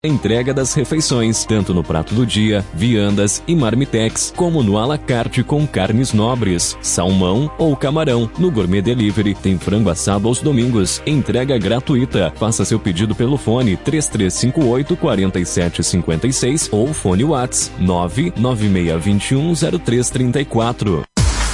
Entrega das refeições, tanto no prato do dia, viandas e marmitex, como no à la carte com carnes nobres, salmão ou camarão. No Gourmet Delivery tem frango assado aos domingos. Entrega gratuita. Faça seu pedido pelo fone 3358-4756 ou fone Whats 996210334.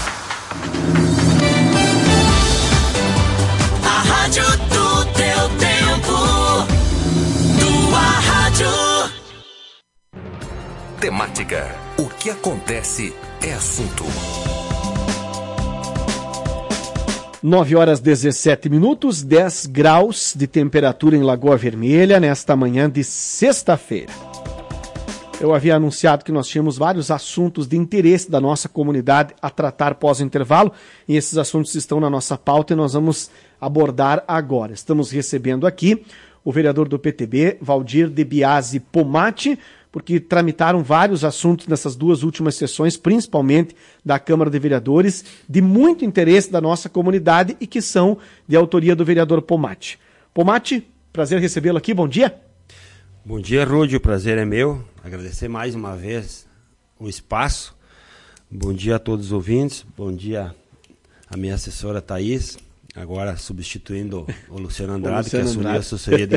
Temática. O que acontece é assunto. 9h17, 10 graus de temperatura em Lagoa Vermelha nesta manhã de sexta-feira. Eu havia anunciado que nós tínhamos vários assuntos de interesse da nossa comunidade a tratar pós-intervalo, e esses assuntos estão na nossa pauta e nós vamos abordar agora. Estamos recebendo aqui o vereador do PTB, Valdir de Biasi Pomati, porque tramitaram vários assuntos nessas duas últimas sessões, principalmente da Câmara de Vereadores, de muito interesse da nossa comunidade e que são de autoria do vereador Pomati. Pomati, prazer recebê-lo aqui, bom dia. Bom dia, Rudy, o prazer é meu. Agradecer mais uma vez o espaço. Bom dia a todos os ouvintes, bom dia à minha assessora Thaís, agora substituindo o Luciano Andrade, que assumiu a assessoria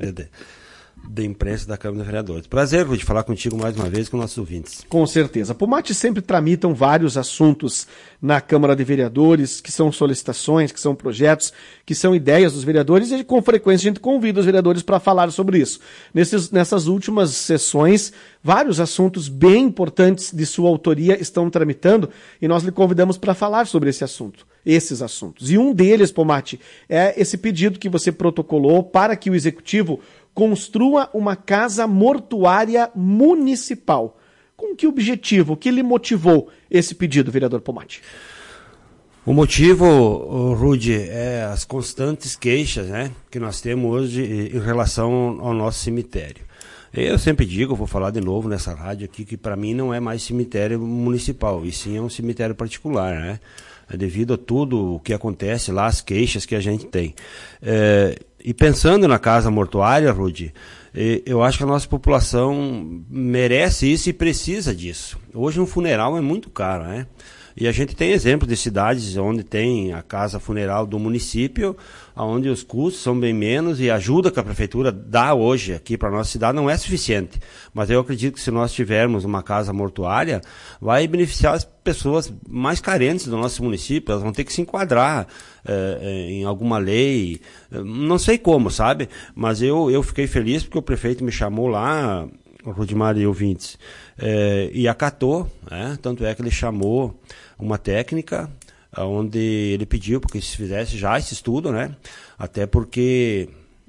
de imprensa da Câmara de Vereadores. Prazer, Rudy, falar contigo mais uma vez com nossos ouvintes. Com certeza. Pomati sempre tramitam vários assuntos na Câmara de Vereadores, que são solicitações, que são projetos, que são ideias dos vereadores, e com frequência a gente convida os vereadores para falar sobre isso. Nessas últimas sessões, vários assuntos bem importantes de sua autoria estão tramitando e nós lhe convidamos para falar sobre esses assuntos. E um deles, Pomati, é esse pedido que você protocolou para que o Executivo construa uma casa mortuária municipal. Com que objetivo? O que lhe motivou esse pedido, vereador Pomati? O motivo, Rudy, é as constantes queixas, né, que nós temos hoje em relação ao nosso cemitério. Eu sempre digo, vou falar de novo nessa rádio aqui, que para mim não é mais cemitério municipal, e sim é um cemitério particular, né? Devido a tudo o que acontece lá, as queixas que a gente tem. E pensando na casa mortuária, Rudy, eu acho que a nossa população merece isso e precisa disso. Hoje um funeral é muito caro, né? E a gente tem exemplos de cidades onde tem a casa funeral do município, onde os custos são bem menos e a ajuda que a prefeitura dá hoje aqui para a nossa cidade não é suficiente. Mas eu acredito que se nós tivermos uma casa mortuária, vai beneficiar as pessoas mais carentes do nosso município. Elas vão ter que se enquadrar em alguma lei, não sei como, sabe? Mas eu fiquei feliz porque o prefeito me chamou lá, o Rudimar e ouvintes, e acatou, né? Tanto é que ele chamou uma técnica onde ele pediu porque se fizesse já esse estudo, né? Até porque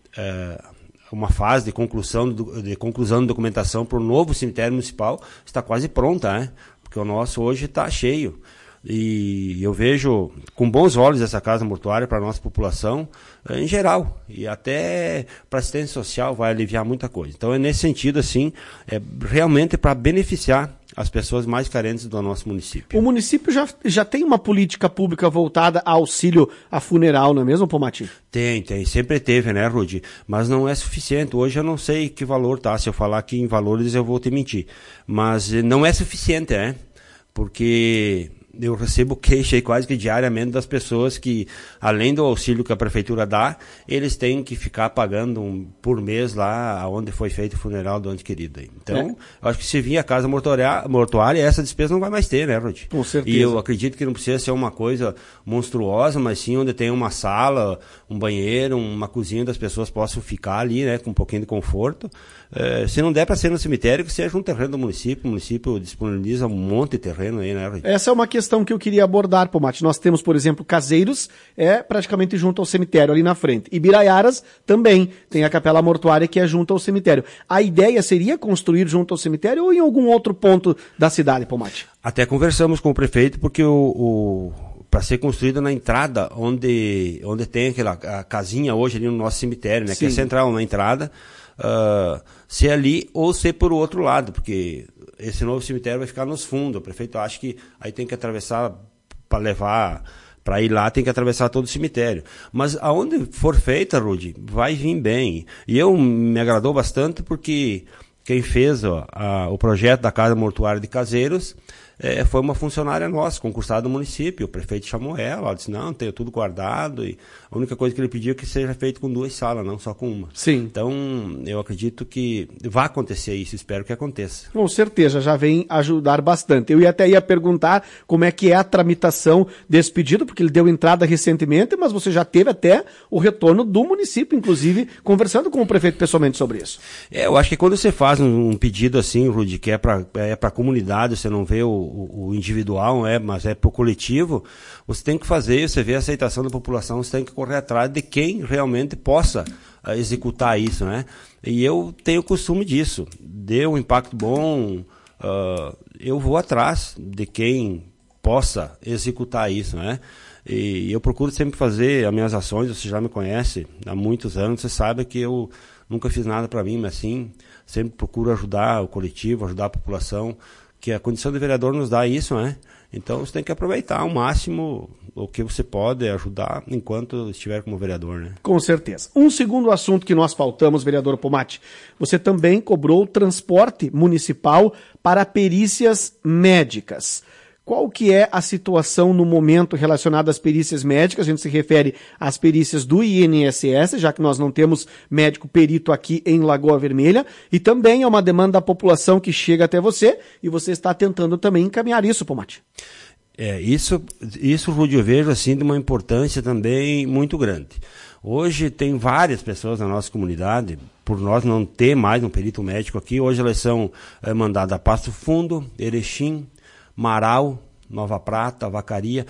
uma fase de conclusão de documentação para o novo cemitério municipal está quase pronta, né? Porque o nosso hoje está cheio. E eu vejo com bons olhos essa casa mortuária para a nossa população em geral, e até para assistência social vai aliviar muita coisa. Então é nesse sentido, assim, realmente para beneficiar as pessoas mais carentes do nosso município. O município já tem uma política pública voltada a auxílio a funeral, não é mesmo, Pomati? Tem, sempre teve, né, Rudy? Mas não é suficiente. Hoje eu não sei que valor tá, se eu falar aqui em valores eu vou te mentir. Mas não é suficiente, né? Porque eu recebo queixa aí quase que diariamente das pessoas que, além do auxílio que a prefeitura dá, eles têm que ficar pagando por mês lá onde foi feito o funeral do ente querido. Então, eu acho que se vir a casa mortuária, essa despesa não vai mais ter, né, Rudy? Com certeza. E eu acredito que não precisa ser uma coisa monstruosa, mas sim onde tem uma sala, um banheiro, uma cozinha onde as pessoas possam ficar ali, né, com um pouquinho de conforto. Se não der para ser no cemitério, que seja um terreno do município. O município disponibiliza um monte de terreno aí, né, Rudy? Essa é uma questão que eu queria abordar, Pomati. Nós temos, por exemplo, Caseiros, praticamente junto ao cemitério, ali na frente. Ibiraiaras também tem a capela mortuária que é junto ao cemitério. A ideia seria construir junto ao cemitério ou em algum outro ponto da cidade, Pomati? Até conversamos com o prefeito, porque para ser construído na entrada, onde tem a casinha hoje ali no nosso cemitério, né? Sim. Que é central na entrada, ser ali ou ser por outro lado, porque esse novo cemitério vai ficar nos fundos. O prefeito acha que aí tem que atravessar para levar Para ir lá tem que atravessar todo o cemitério. Mas aonde for feita, Rudy, vai vir bem. E me agradou bastante porque quem fez o projeto da Casa Mortuária de Caseiros foi uma funcionária nossa, concursada do município. O prefeito chamou ela disse, não, tenho tudo guardado. E a única coisa que ele pediu é que seja feito com 2 salas, não só com uma. Sim. Então, eu acredito que vai acontecer isso, espero que aconteça. Com certeza, já vem ajudar bastante. Eu até ia perguntar como é que é a tramitação desse pedido, porque ele deu entrada recentemente, mas você já teve até o retorno do município, inclusive, conversando com o prefeito pessoalmente sobre isso. Eu acho que quando você faz um pedido assim, Rudy, que é para a comunidade, você não vê o individual, mas é para o coletivo, você tem que fazer, você vê a aceitação da população, você tem que correr atrás de quem realmente possa executar isso, né? E eu tenho costume disso. Deu um impacto bom, eu vou atrás de quem possa executar isso, né? E eu procuro sempre fazer as minhas ações, você já me conhece há muitos anos, você sabe que eu nunca fiz nada para mim, mas sim, sempre procuro ajudar o coletivo, ajudar a população, que a condição de vereador nos dá isso, né? Então você tem que aproveitar ao máximo o que você pode ajudar enquanto estiver como vereador, né? Com certeza. Um segundo assunto que nós pautamos, vereador Pomati, você também cobrou transporte municipal para perícias médicas. Qual que é a situação no momento relacionada às perícias médicas? A gente se refere às perícias do INSS, já que nós não temos médico perito aqui em Lagoa Vermelha, e também é uma demanda da população que chega até você, e você está tentando também encaminhar isso, Pomati. Isso, Rudy, eu vejo assim de uma importância também muito grande. Hoje tem várias pessoas na nossa comunidade, por nós não ter mais um perito médico aqui, hoje elas são mandadas a Passo Fundo, Erechim, Marau, Nova Prata, Vacaria,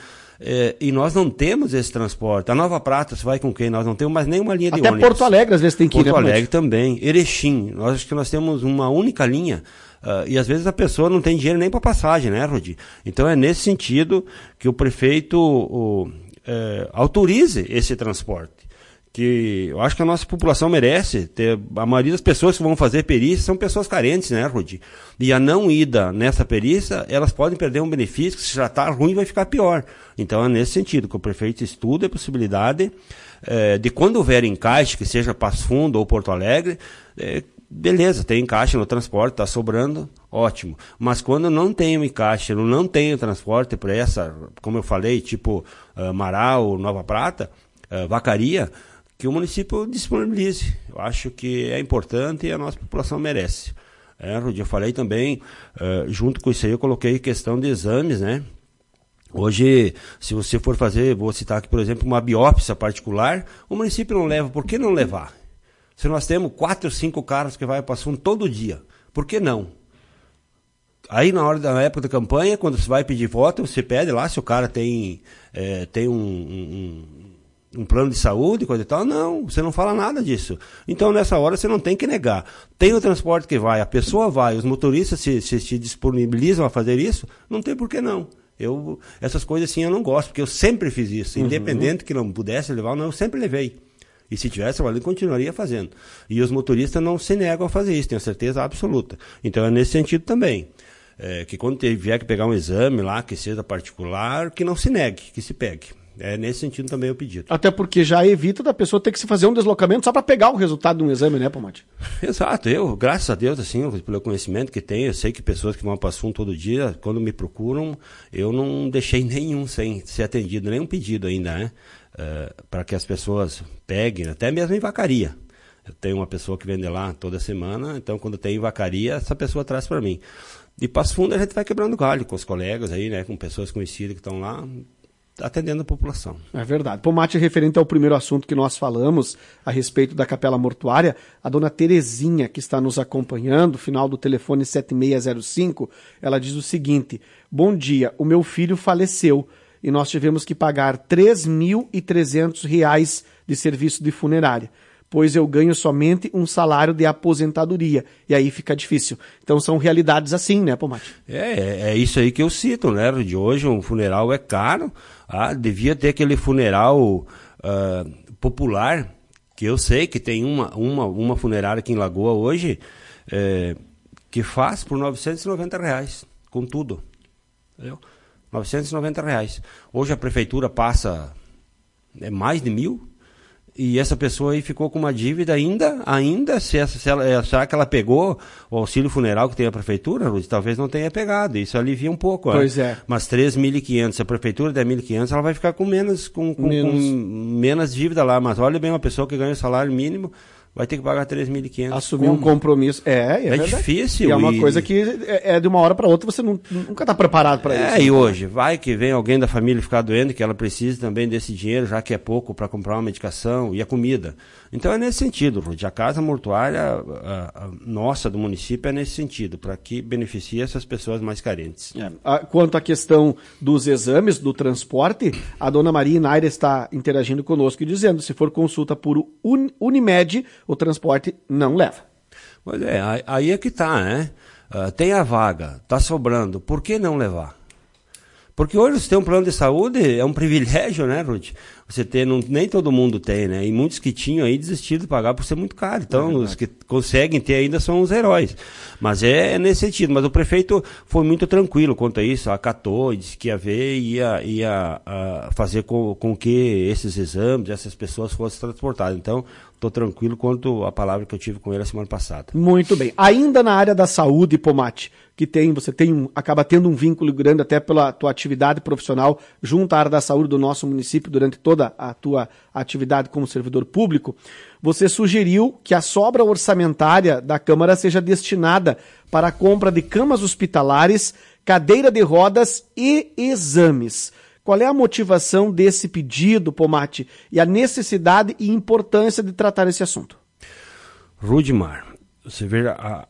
e nós não temos esse transporte. A Nova Prata, você vai com quem? Nós não temos mais nenhuma linha de ônibus. Até Porto Alegre às vezes tem que ir. Porto Alegre também. Erechim, acho que nós temos uma única linha, e às vezes a pessoa não tem dinheiro nem para passagem, né, Rodi? Então é nesse sentido que o prefeito autorize esse transporte. Que eu acho que a nossa população merece ter, a maioria das pessoas que vão fazer perícia são pessoas carentes, né, Rudi? E a não ida nessa perícia, elas podem perder um benefício, que se já está ruim vai ficar pior. Então é nesse sentido que o prefeito estuda a possibilidade de quando houver encaixe, que seja Passo Fundo ou Porto Alegre, beleza, tem encaixe no transporte, está sobrando, ótimo. Mas quando não tem o encaixe, não tem o transporte para essa, como eu falei, tipo Marau, Nova Prata, Vacaria, que o município disponibilize. Eu acho que é importante e a nossa população merece. Rudy, eu falei também, junto com isso aí, eu coloquei questão de exames, né? Hoje, se você for fazer, vou citar aqui, por exemplo, uma biópsia particular, o município não leva. Por que não levar? Se nós temos 4 ou 5 carros que vai para Assunto todo dia, por que não? Aí na época da campanha, quando você vai pedir voto, você pede lá se o cara tem um plano de saúde, coisa e tal. Não, você não fala nada disso. Então, nessa hora, você não tem que negar. Tem o transporte que vai, a pessoa vai, os motoristas se disponibilizam a fazer isso, não tem por que não. Essas coisas assim eu não gosto, porque eu sempre fiz isso. Independente que não pudesse levar, eu sempre levei. E se tivesse trabalhando, continuaria fazendo. E os motoristas não se negam a fazer isso, tenho certeza absoluta. Então, é nesse sentido também. Que quando tiver que pegar um exame lá, que seja particular, que não se negue, que se pegue. É nesse sentido também o pedido. Até porque já evita da pessoa ter que se fazer um deslocamento só para pegar o resultado de um exame, né, Pomati? Exato. Eu, graças a Deus, assim, pelo conhecimento que tenho, eu sei que pessoas que vão para Assunto todo dia, quando me procuram, eu não deixei nenhum sem ser atendido, nenhum pedido ainda, né? Para que as pessoas peguem, até mesmo em Vacaria. Eu tenho uma pessoa que vende lá toda semana, então quando tem em Vacaria, essa pessoa traz para mim. De Passo Fundo a gente vai quebrando galho com os colegas aí, né? Com pessoas conhecidas que estão lá, atendendo a população. É verdade. Pomati, referente ao primeiro assunto que nós falamos a respeito da capela mortuária, a dona Terezinha, que está nos acompanhando, final do telefone 7605, ela diz o seguinte: bom dia, o meu filho faleceu e nós tivemos que pagar R$ 3.300 de serviço de funerária, pois eu ganho somente um salário de aposentadoria, e aí fica difícil. Então são realidades assim, né, Pomati? É isso aí que eu cito, né? De hoje um funeral é caro, devia ter aquele funeral popular, que eu sei que tem uma funerária aqui em Lagoa hoje, que faz por R$ 990, com tudo. Entendeu? R$990. Hoje a prefeitura passa mais de 1.000, e essa pessoa aí ficou com uma dívida ainda será que ela pegou o auxílio funeral que tem a prefeitura, Ruth? Talvez não tenha pegado, isso alivia um pouco. Pois é. Mas 3.500, se a prefeitura der 1.500, ela vai ficar com menos dívida lá, mas olha bem, uma pessoa que ganha o salário mínimo vai ter que pagar 3.500. Assumir um compromisso. É difícil. E é uma coisa que é de uma hora para outra, você nunca está preparado para isso. E hoje, vai que vem alguém da família ficar doente, que ela precisa também desse dinheiro, já que é pouco para comprar uma medicação e a comida. Então é nesse sentido, Ruth. A casa mortuária a nossa do município é nesse sentido, para que beneficie essas pessoas mais carentes. Quanto à questão dos exames, do transporte, a dona Maria Inaira está interagindo conosco e dizendo, se for consulta por Unimed, o transporte não leva. Pois é, aí é que tá, né? Tem a vaga, tá sobrando, por que não levar? Porque hoje você tem um plano de saúde, é um privilégio, né, Ruth? Você ter, nem todo mundo tem, né? E muitos que tinham aí desistiram de pagar por ser muito caro. Então, os que conseguem ter ainda são os heróis. Mas é nesse sentido. Mas o prefeito foi muito tranquilo quanto a isso, acatou, disse que ia ver e ia fazer com que esses exames, essas pessoas fossem transportadas. Então, estou tranquilo quanto a palavra que eu tive com ele a semana passada. Muito bem. Ainda na área da saúde, Pomate, que você acaba tendo um vínculo grande até pela tua atividade profissional junto à área da saúde do nosso município durante toda a tua atividade como servidor público, você sugeriu que a sobra orçamentária da Câmara seja destinada para a compra de camas hospitalares, cadeira de rodas e exames. Qual é a motivação desse pedido, Pomate, e a necessidade e importância de tratar esse assunto? Rudimar, você vê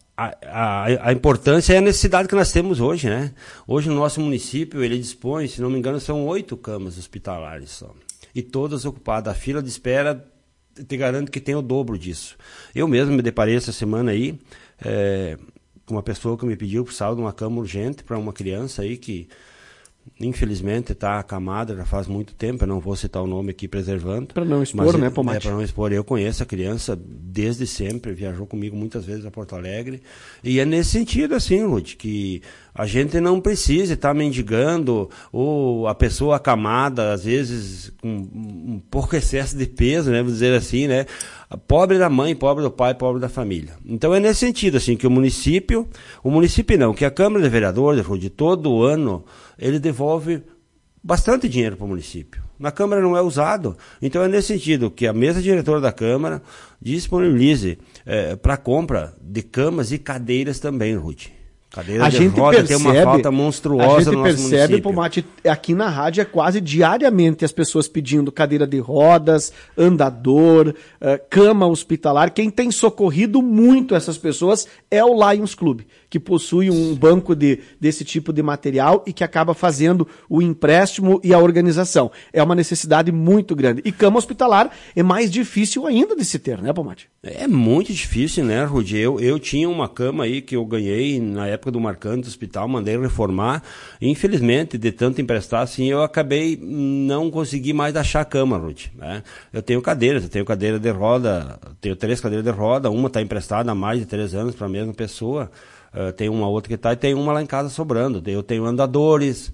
a importância e a necessidade que nós temos hoje, né? Hoje no nosso município ele dispõe, se não me engano, são 8 camas hospitalares só. E todas ocupadas. A fila de espera, te garanto que tem o dobro disso. Eu mesmo me deparei essa semana aí com uma pessoa que me pediu que precisava de uma cama urgente para uma criança aí que infelizmente está acamada já faz muito tempo, eu não vou citar o nome aqui preservando. Para não expor, né, Pomate? Para não expor. Eu conheço a criança desde sempre, viajou comigo muitas vezes a Porto Alegre, e é nesse sentido assim, Ruth, que a gente não precisa estar mendigando, ou a pessoa acamada, às vezes com um pouco excesso de peso, né, vamos dizer assim, né, pobre da mãe, pobre do pai, pobre da família. Então é nesse sentido assim que que a Câmara de Vereadores, Ruth, todo ano ele devolve bastante dinheiro para o município. Na Câmara não é usado. Então é nesse sentido que a mesa diretora da Câmara disponibilize para compra de camas e cadeiras também, Ruth. Cadeira de roda tem uma falta monstruosa no nosso município. A gente percebe, Pomate, aqui na rádio é quase diariamente as pessoas pedindo cadeira de rodas, andador, cama hospitalar. Quem tem socorrido muito essas pessoas é o Lions Club, que possui um banco desse tipo de material e que acaba fazendo o empréstimo e a organização. É uma necessidade muito grande. E cama hospitalar é mais difícil ainda de se ter, né, Pomate? É muito difícil, né, Rudy? Eu tinha uma cama aí que eu ganhei na época do Marcante do hospital, mandei reformar. Infelizmente, de tanto emprestar assim, eu acabei não consegui mais achar a cama, Rudy. Né? Eu tenho cadeira de roda, tenho 3 cadeiras de roda, uma está emprestada há mais de 3 anos para a mesma pessoa. Tem uma outra que está e tem uma lá em casa sobrando. Eu tenho andadores,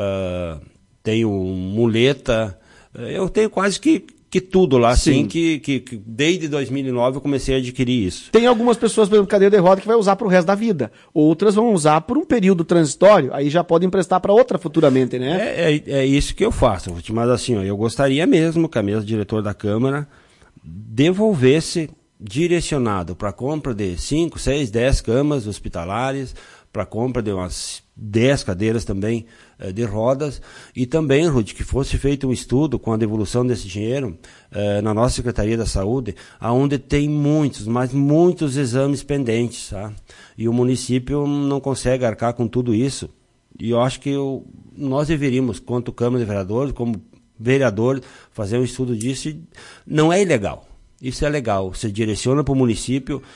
tenho muleta, eu tenho quase que tudo lá, assim, que desde 2009 eu comecei a adquirir isso. Tem algumas pessoas, por exemplo, cadeira de roda que vai usar para o resto da vida. Outras vão usar por um período transitório, aí já podem emprestar para outra futuramente, né? É isso que eu faço, mas assim, eu gostaria mesmo que a mesa diretora da Câmara devolvesse direcionado para a compra de 5, 6, 10 camas hospitalares, para a compra de umas 10 cadeiras também de rodas, e também, Ruth, que fosse feito um estudo com a devolução desse dinheiro na nossa Secretaria da Saúde, onde tem muitos exames pendentes, tá? E o município não consegue arcar com tudo isso, e eu acho que nós deveríamos, quanto Câmara de Vereadores, como vereador, fazer um estudo disso. Não é ilegal, isso é legal, você direciona para o município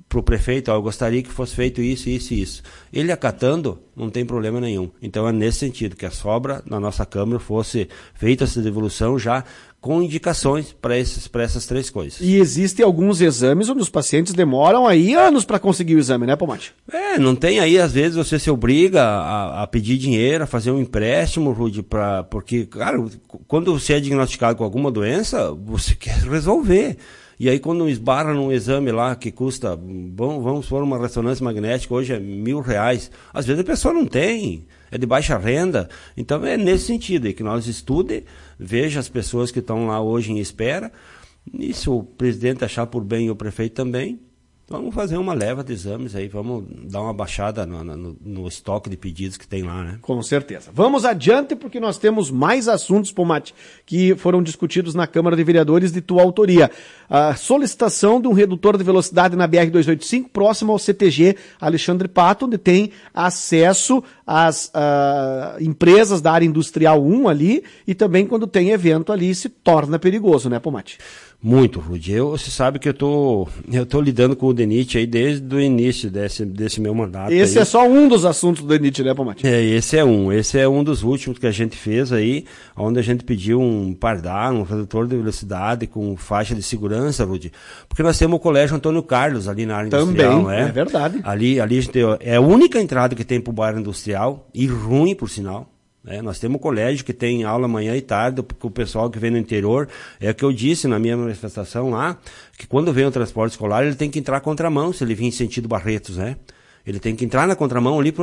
para o prefeito, eu gostaria que fosse feito isso, isso e isso. Ele acatando, não tem problema nenhum. Então é nesse sentido, que a sobra na nossa Câmara fosse feita essa devolução já com indicações para essas 3 coisas. E existem alguns exames onde os pacientes demoram aí anos para conseguir o exame, né, Pomate? Não tem aí, às vezes você se obriga a pedir dinheiro, a fazer um empréstimo, Rude, porque, cara, quando você é diagnosticado com alguma doença, você quer resolver. E aí quando esbarra num exame lá que custa, vamos por uma ressonância magnética, hoje é R$1.000, às vezes a pessoa não tem, é de baixa renda. Então é nesse sentido aí que nós estudem, veja as pessoas que estão lá hoje em espera, e se o presidente achar por bem e o prefeito também, vamos fazer uma leva de exames aí, vamos dar uma baixada no estoque de pedidos que tem lá, né? Com certeza. Vamos adiante, porque nós temos mais assuntos, Pomate, que foram discutidos na Câmara de Vereadores de tua autoria. A solicitação de um redutor de velocidade na BR-285, próximo ao CTG Alexandre Pato, onde tem acesso às empresas da área industrial 1 ali, e também quando tem evento ali se torna perigoso, né, Pomate? Muito, Rudy. Você sabe que eu tô lidando com o DENIT aí desde o início desse meu mandato. Esse aí. É só um dos assuntos do DENIT, né, Pomate? Esse é um dos últimos que a gente fez aí, onde a gente pediu um pardal, um redutor de velocidade com faixa de segurança, Rudy. Porque nós temos o Colégio Antônio Carlos ali na área industrial, né? É verdade. Ali a gente é a única entrada que tem para o bairro industrial, e ruim, por sinal. Nós temos um colégio que tem aula manhã e tarde, porque o pessoal que vem no interior, é o que eu disse na minha manifestação lá, que quando vem o transporte escolar, ele tem que entrar contramão, se ele vir em sentido Barretos, né? Ele tem que entrar na contramão ali, porque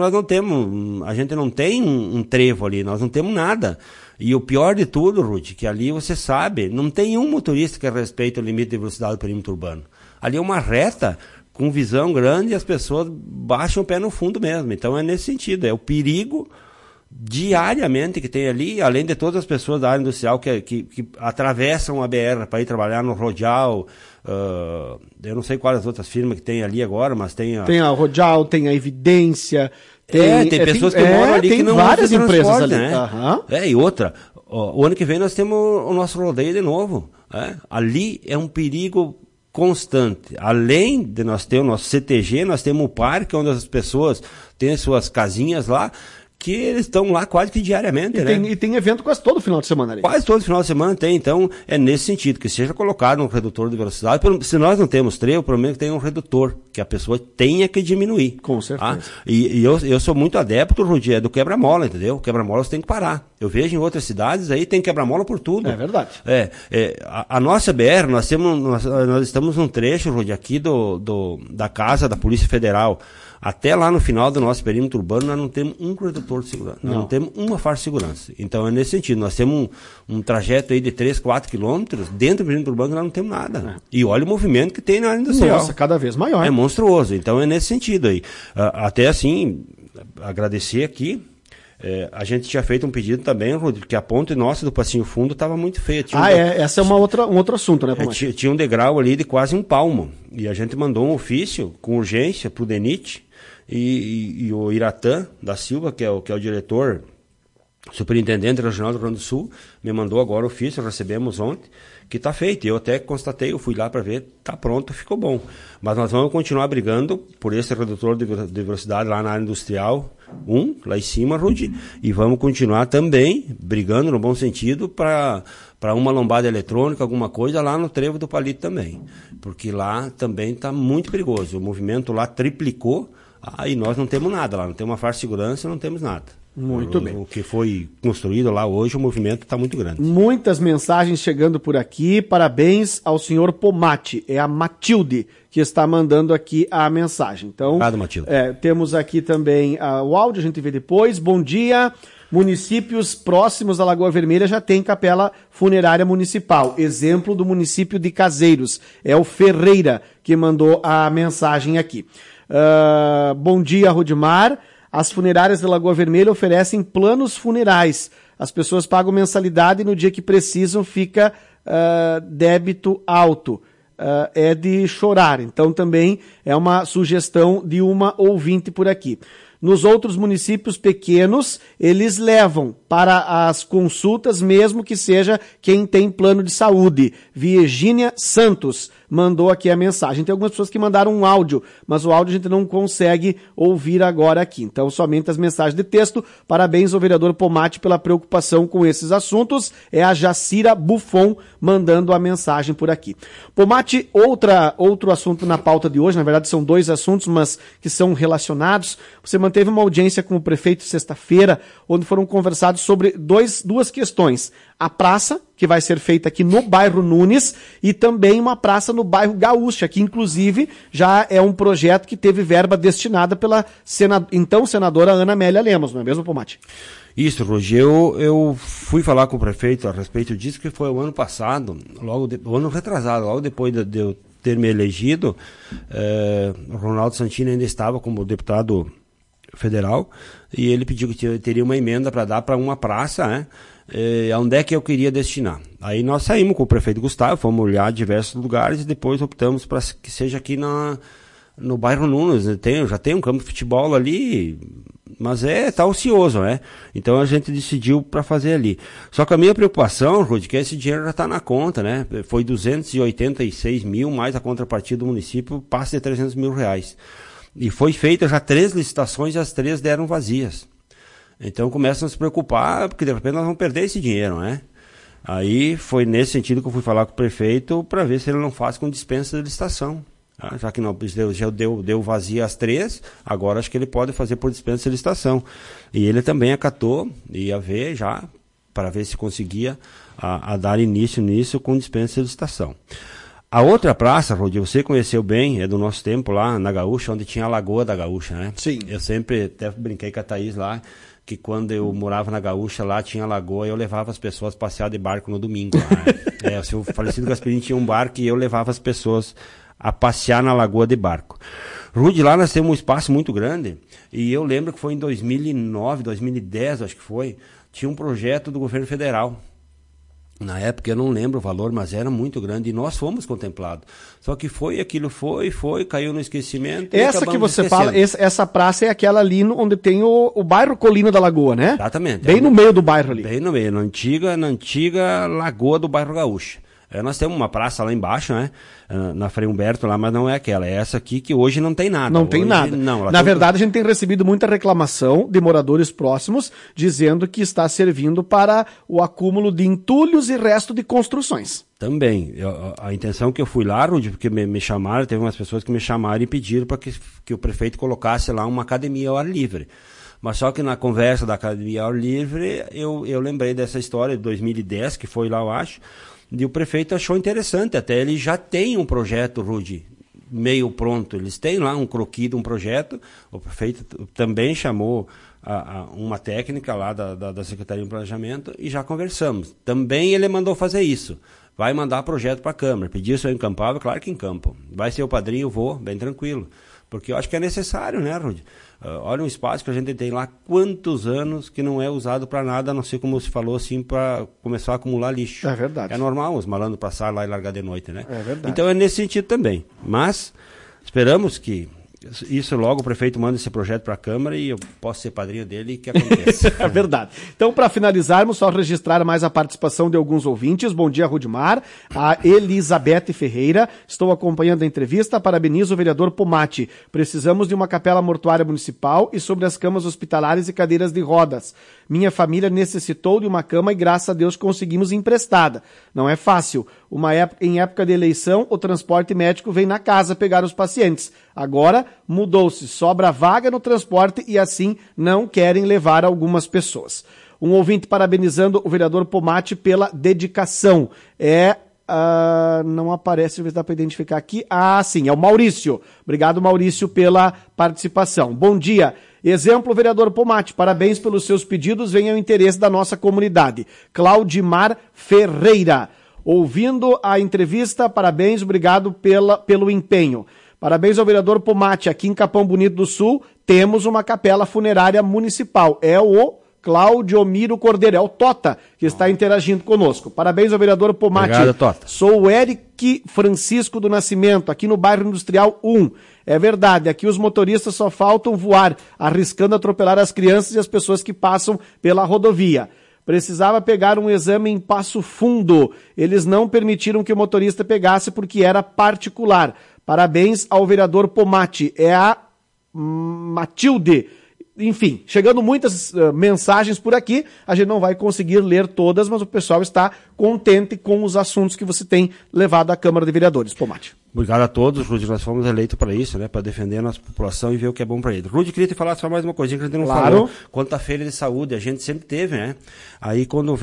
a gente não tem um trevo ali, nós não temos nada. E o pior de tudo, Rudy, que ali você sabe, não tem um motorista que respeita o limite de velocidade do perímetro urbano. Ali é uma reta com visão grande e as pessoas baixam o pé no fundo mesmo. Então é nesse sentido, é o perigo diariamente que tem ali, além de todas as pessoas da área industrial que atravessam a BR para ir trabalhar no Rodial, eu não sei quais as outras firmas que tem ali agora, mas tem a Rodial, tem a Evidência, tem pessoas que moram ali que não usam várias empresas ali, né? E outra, o ano que vem nós temos o nosso rodeio de novo, ali é um perigo constante. Além de nós ter o nosso CTG, nós temos o parque onde as pessoas têm suas casinhas lá, que eles estão lá quase que diariamente, E tem evento quase todo final de semana ali. Quase todo final de semana tem, então é nesse sentido, que seja colocado um redutor de velocidade. Se nós não temos trevo, pelo menos tem um redutor, que a pessoa tenha que diminuir. Com certeza. E eu sou muito adepto, Rudy, do quebra-mola, entendeu? Quebra-mola você tem que parar. Eu vejo em outras cidades aí, tem quebra-mola por tudo. É verdade. A nossa BR, nós estamos num trecho, Rudy, aqui da casa da Polícia Federal. Até lá no final do nosso perímetro urbano, nós não temos um redutor de segurança. Nós não temos uma faixa de segurança. Então, é nesse sentido. Nós temos um trajeto aí de 3, 4 quilômetros. Dentro do perímetro urbano, nós não temos nada. E olha o movimento que tem na área industrial. Nossa, cada vez maior. É monstruoso. Então, é nesse sentido aí. Até assim, agradecer aqui. A gente tinha feito um pedido também, Rodrigo, que a ponte nossa do Passinho Fundo estava muito feia. Essa é um outro assunto, né, Pomate? Tinha um degrau ali de quase 1 palmo. E a gente mandou um ofício com urgência para o DENIT. E o Iratã da Silva, que é o diretor, superintendente regional do Rio Grande do Sul, me mandou agora o ofício, recebemos ontem, que está feito. Eu até constatei, eu fui lá para ver, está pronto, ficou bom. Mas nós vamos continuar brigando por esse redutor de velocidade lá na área industrial 1, lá em cima, Rudy, e vamos continuar também brigando no bom sentido para uma lombada eletrônica, alguma coisa lá no trevo do Palito também. Porque lá também está muito perigoso. O movimento lá triplicou. E nós não temos nada lá, não temos uma faixa de segurança, não temos nada. Muito bem. O que foi construído lá hoje, o movimento está muito grande. Muitas mensagens chegando por aqui, parabéns ao senhor Pomate, é a Matilde que está mandando aqui a mensagem. Então, obrigado, Matilde. Temos aqui também o áudio, a gente vê depois. Bom dia, municípios próximos à Lagoa Vermelha já tem capela funerária municipal, exemplo do município de Caseiros, é o Ferreira que mandou a mensagem aqui. Bom dia, Rudimar. As funerárias da Lagoa Vermelha oferecem planos funerais. As pessoas pagam mensalidade e no dia que precisam fica débito alto. É de chorar. Então também é uma sugestão de uma ouvinte por aqui. Nos outros municípios pequenos, eles levam para as consultas, mesmo que seja quem tem plano de saúde. Virgínia Santos mandou aqui a mensagem. Tem algumas pessoas que mandaram um áudio, mas o áudio a gente não consegue ouvir agora aqui. Então, somente as mensagens de texto. Parabéns ao vereador Pomati pela preocupação com esses assuntos. É a Jacira Buffon mandando a mensagem por aqui. Pomati, outro assunto na pauta de hoje, na verdade são 2 assuntos, mas que são relacionados. Você manteve uma audiência com o prefeito sexta-feira, onde foram conversados sobre duas questões. A praça, que vai ser feita aqui no bairro Nunes, e também uma praça no bairro Gaúcha, que inclusive já é um projeto que teve verba destinada pela então senadora Ana Amélia Lemos, não é mesmo, Pomati? Isso, Rogério, eu fui falar com o prefeito a respeito disso, que foi o ano passado, o ano retrasado, logo depois de eu ter me elegido, o Ronaldo Santini ainda estava como deputado federal, e ele pediu que teria uma emenda para dar para uma praça, né? Onde é que eu queria destinar. Aí nós saímos com o prefeito Gustavo, fomos olhar diversos lugares e depois optamos para que seja aqui no bairro Nunes. Já tem um campo de futebol ali, mas tá ocioso, né? Então a gente decidiu para fazer ali. Só que a minha preocupação, Rudy, que esse dinheiro já está na conta, né? Foi 286 mil, mais a contrapartida do município, passa de 300 mil reais. E foi feita já 3 licitações e as 3 deram vazias. Então começam a se preocupar, porque de repente nós vamos perder esse dinheiro, né? Aí foi nesse sentido que eu fui falar com o prefeito para ver se ele não faz com dispensa de licitação. Tá? Já que não, já deu vazia as 3, agora acho que ele pode fazer por dispensa de licitação. E ele também acatou, ia ver já, para ver se conseguia a dar início nisso com dispensa de licitação. A outra praça, Rodi, você conheceu bem, é do nosso tempo lá na Gaúcha, onde tinha a Lagoa da Gaúcha, né? Sim. Eu sempre até brinquei com a Thaís lá, que quando eu morava na Gaúcha, lá tinha a lagoa, e eu levava as pessoas passear de barco no domingo. Lá. O seu falecido Gasperini tinha um barco e eu levava as pessoas a passear na lagoa de barco. Rude, lá nós temos um espaço muito grande, e eu lembro que foi em 2009, 2010, acho que foi, tinha um projeto do governo federal. Na época eu não lembro o valor, mas era muito grande e nós fomos contemplados. Só que caiu no esquecimento. Essa que você fala, essa praça é aquela ali onde tem o bairro Colina da Lagoa, né? Exatamente. Bem no meio do bairro ali. Bem no meio, na antiga Lagoa do bairro Gaúcha. Nós temos uma praça lá embaixo, né? Na Frei Humberto lá, mas não é aquela. É essa aqui que hoje não tem nada. Não tem nada. Na verdade, a gente tem recebido muita reclamação de moradores próximos, dizendo que está servindo para o acúmulo de entulhos e resto de construções. Também. A intenção que eu fui lá, Rudy, porque me chamaram, teve umas pessoas que me chamaram e pediram para que o prefeito colocasse lá uma academia ao ar livre. Mas só que na conversa da academia ao ar livre, eu lembrei dessa história de 2010, que foi lá, eu acho. E o prefeito achou interessante, até ele já tem um projeto, Rudy, meio pronto. Eles têm lá um croquis de um projeto. O prefeito também chamou uma técnica lá da Secretaria de Planejamento e já conversamos. Também ele mandou fazer isso. Vai mandar projeto para a Câmara. Pediu se eu encampava, claro que encampo. Vai ser o padrinho, vou, bem tranquilo. Porque eu acho que é necessário, né, Rudy? Olha um espaço que a gente tem lá, quantos anos que não é usado para nada, a não ser, como se falou, assim, para começar a acumular lixo. É verdade. É normal os malandros passar lá e largar de noite, né? É verdade. Então é nesse sentido também. Mas esperamos que isso logo o prefeito manda esse projeto para a Câmara e eu posso ser padrinho dele e que aconteça. É verdade. Então, para finalizarmos, só registrar mais a participação de alguns ouvintes. Bom dia, Rudimar. A Elizabeth Ferreira. Estou acompanhando a entrevista. Parabenizo o vereador Pomati. Precisamos de uma capela mortuária municipal e sobre as camas hospitalares e cadeiras de rodas. Minha família necessitou de uma cama e graças a Deus conseguimos emprestada. Não é fácil. Em época de eleição, o transporte médico vem na casa pegar os pacientes. Agora mudou-se, sobra vaga no transporte e assim não querem levar algumas pessoas. Um ouvinte parabenizando o vereador Pomati pela dedicação. Não aparece, se dá para identificar aqui. Sim, é o Maurício. Obrigado, Maurício, pela participação. Bom dia. Exemplo, vereador Pomati, parabéns pelos seus pedidos, venha ao interesse da nossa comunidade. Claudimar Ferreira. Ouvindo a entrevista, parabéns, obrigado pelo empenho. Parabéns ao vereador Pomati. Aqui em Capão Bonito do Sul, temos uma capela funerária municipal. É o Claudio Miro Cordeiro, é o Tota, que está interagindo conosco. Parabéns ao vereador Pomati. Obrigado, Tota. Sou o Eric Francisco do Nascimento, aqui no bairro Industrial 1. É verdade, aqui os motoristas só faltam voar, arriscando atropelar as crianças e as pessoas que passam pela rodovia. Precisava pegar um exame em Passo Fundo. Eles não permitiram que o motorista pegasse porque era particular. Parabéns ao vereador Pomati. É a Matilde. Enfim, chegando muitas mensagens por aqui, a gente não vai conseguir ler todas, mas o pessoal está contente com os assuntos que você tem levado à Câmara de Vereadores. Pomati. Obrigado a todos, Rudy. Nós fomos eleitos para isso, né? Para defender a nossa população e ver o que é bom para ele. Rudy, queria te falar só mais uma coisinha que a gente não falou. Quanto à feira de saúde, a gente sempre teve, né? Aí quando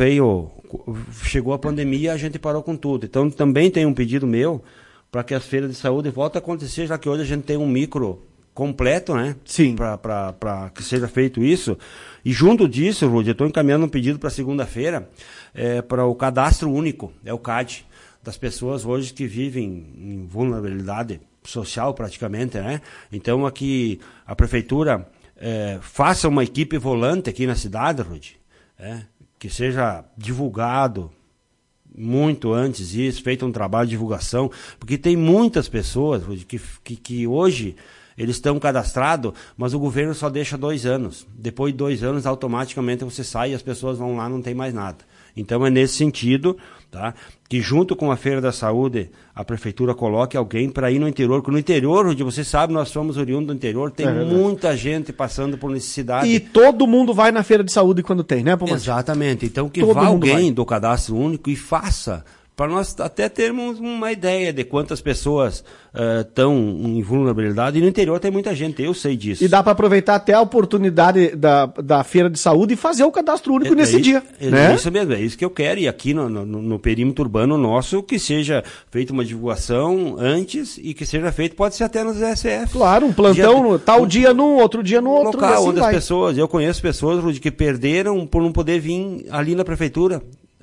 chegou a pandemia, a gente parou com tudo. Então também tem um pedido meu para que as feiras de saúde voltem a acontecer, já que hoje a gente tem um micro completo, né? Sim. Para que seja feito isso. E junto disso, Rudy, eu estou encaminhando um pedido para segunda-feira para o cadastro único, é o CAD, das pessoas hoje que vivem em vulnerabilidade social praticamente, né? Então aqui a prefeitura faça uma equipe volante aqui na cidade, Rudy, que seja divulgado muito antes isso, feito um trabalho de divulgação, porque tem muitas pessoas, Rudy, que hoje eles estão cadastrados, mas o governo só deixa 2 anos. Depois de 2 anos, automaticamente você sai e as pessoas vão lá, não tem mais nada. Então é nesse sentido, tá, que junto com a Feira da Saúde, a prefeitura coloque alguém para ir no interior, porque no interior, onde você sabe, nós somos oriundos do interior, tem muita gente passando por necessidade. E todo mundo vai na Feira de Saúde quando tem, né, Pomati? Exatamente. Então que vá alguém do cadastro único e faça, para nós até termos uma ideia de quantas pessoas estão em vulnerabilidade. E no interior tem muita gente, eu sei disso. E dá para aproveitar até a oportunidade da Feira de Saúde e fazer o cadastro único nesse dia. É isso mesmo, é isso que eu quero. E aqui no perímetro urbano nosso, que seja feita uma divulgação antes e que seja feito, pode ser até nos SF. Claro, um plantão, tal dia num, outro dia no outro. Local onde as pessoas, eu conheço pessoas, Rudy, que perderam por não poder vir ali na prefeitura.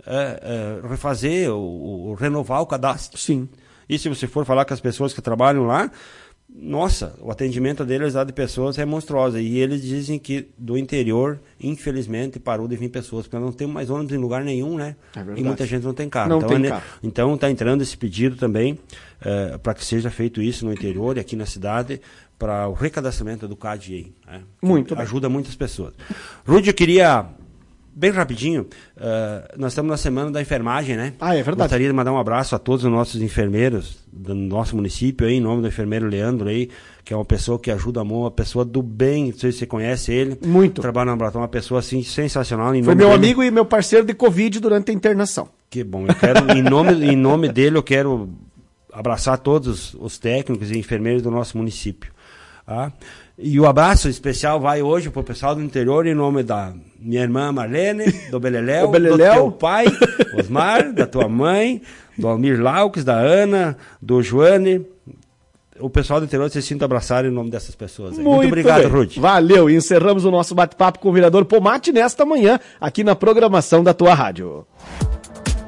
Refazer renovar o cadastro. Sim. E se você for falar com as pessoas que trabalham lá, nossa, o atendimento deles lá de pessoas é monstruoso. E eles dizem que do interior, infelizmente, parou de vir pessoas, porque não tem mais ônibus em lugar nenhum, né? É verdade. E muita gente não tem carro. Não tem carro. Então está entrando esse pedido também para que seja feito isso no interior e aqui na cidade, para o recadastramento do CAD. Né? Muito bem. Ajuda muitas pessoas. Rudy, eu queria... Bem rapidinho, nós estamos na semana da enfermagem, né? Ah, é verdade. Gostaria de mandar um abraço a todos os nossos enfermeiros do nosso município, aí, em nome do enfermeiro Leandro, aí, que é uma pessoa que ajuda muito, uma pessoa do bem, não sei se você conhece ele. Muito. Trabalha no laboratório, uma pessoa assim, sensacional. Foi meu amigo e meu parceiro de Covid durante a internação. Que bom, eu quero, em nome dele, eu quero abraçar todos os técnicos e enfermeiros do nosso município. Tá? E o abraço especial vai hoje para o pessoal do interior, em nome da minha irmã Marlene, do Beleléu, do teu pai, Osmar, da tua mãe, do Almir Lauques, da Ana, do Joane. O pessoal do interior se sinta abraçado em nome dessas pessoas. Muito obrigado, Rudy. Valeu, e encerramos o nosso bate-papo com o vereador Pomati nesta manhã, aqui na programação da tua rádio.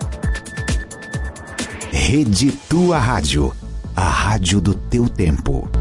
Rede Tua Rádio, a rádio do teu tempo.